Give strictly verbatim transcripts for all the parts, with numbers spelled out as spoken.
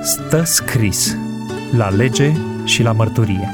Stă scris la lege și la mărturie.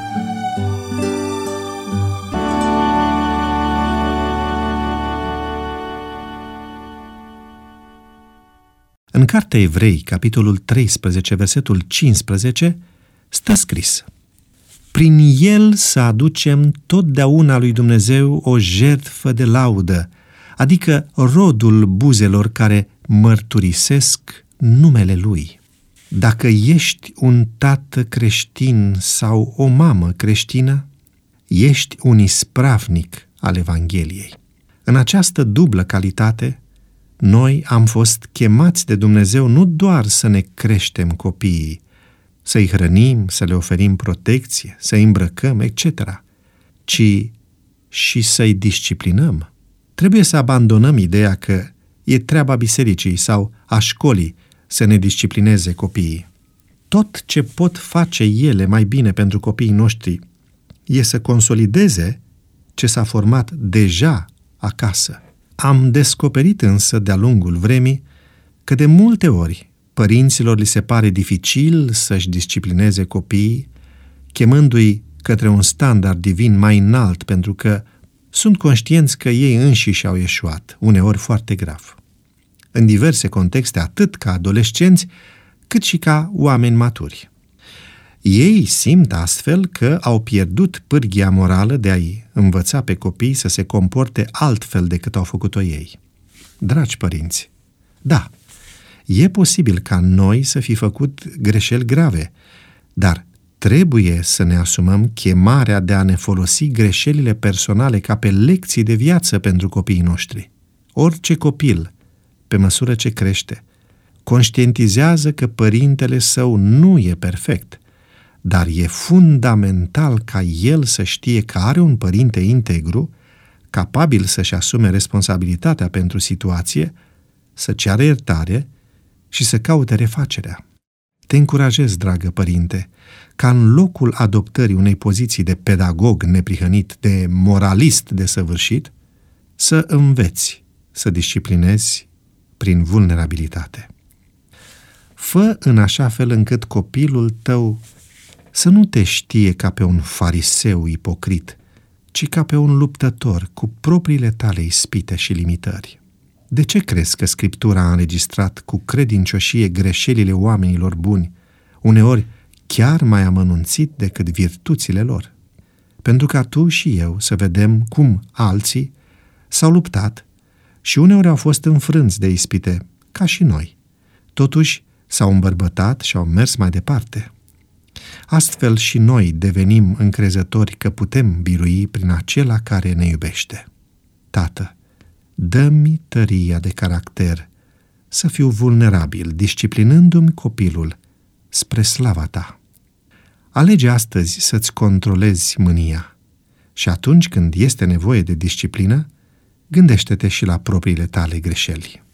În Cartea Evrei, capitolul treisprezece, versetul cincisprezece, stă scris: prin el să aducem totdeauna lui Dumnezeu o jertfă de laudă, adică rodul buzelor care mărturisesc numele Lui. Dacă ești un tată creștin sau o mamă creștină, ești un ispravnic al Evangheliei. În această dublă calitate, noi am fost chemați de Dumnezeu nu doar să ne creștem copiii, să-i hrănim, să le oferim protecție, să-i îmbrăcăm, et cetera, ci și să-i disciplinăm. Trebuie să abandonăm ideea că e treaba bisericii sau a școlii să ne disciplineze copiii. Tot ce pot face ele mai bine pentru copiii noștri e să consolideze ce s-a format deja acasă. Am descoperit însă de-a lungul vremii că de multe ori părinților li se pare dificil să-și disciplineze copiii, chemându-i către un standard divin mai înalt, pentru că sunt conștienți că ei înșiși au eșuat, uneori foarte grav. În diverse contexte, atât ca adolescenți, cât și ca oameni maturi. Ei simt astfel că au pierdut pârghia morală de a-i învăța pe copii să se comporte altfel decât au făcut-o ei. Dragi părinți, da, e posibil ca noi să fi făcut greșeli grave, dar trebuie să ne asumăm chemarea de a ne folosi greșelile personale ca pe lecții de viață pentru copiii noștri. Orice copil, pe măsură ce crește, conștientizează că părintele său nu e perfect, dar e fundamental ca el să știe că are un părinte integru, capabil să-și asume responsabilitatea pentru situație, să ceară iertare și să caute refacerea. Te încurajez, dragă părinte, ca în locul adoptării unei poziții de pedagog neprihănit, de moralist desăvârșit, să înveți să disciplinezi prin vulnerabilitate. Fă în așa fel încât copilul tău să nu te știe ca pe un fariseu ipocrit, ci ca pe un luptător cu propriile tale ispite și limitări. De ce crezi că Scriptura a înregistrat cu credincioșie greșelile oamenilor buni, uneori chiar mai amănunțit decât virtuțile lor? Pentru ca tu și eu să vedem cum alții s-au luptat și uneori au fost înfrânți de ispite, ca și noi. Totuși s-au îmbărbătat și au mers mai departe. Astfel și noi devenim încrezători că putem birui prin acela care ne iubește. Tată, dă-mi tăria de caracter să fiu vulnerabil, disciplinându-mi copilul spre slava ta. Alege astăzi să-ți controlezi mânia și atunci când este nevoie de disciplină, gândește-te și la propriile tale greșeli.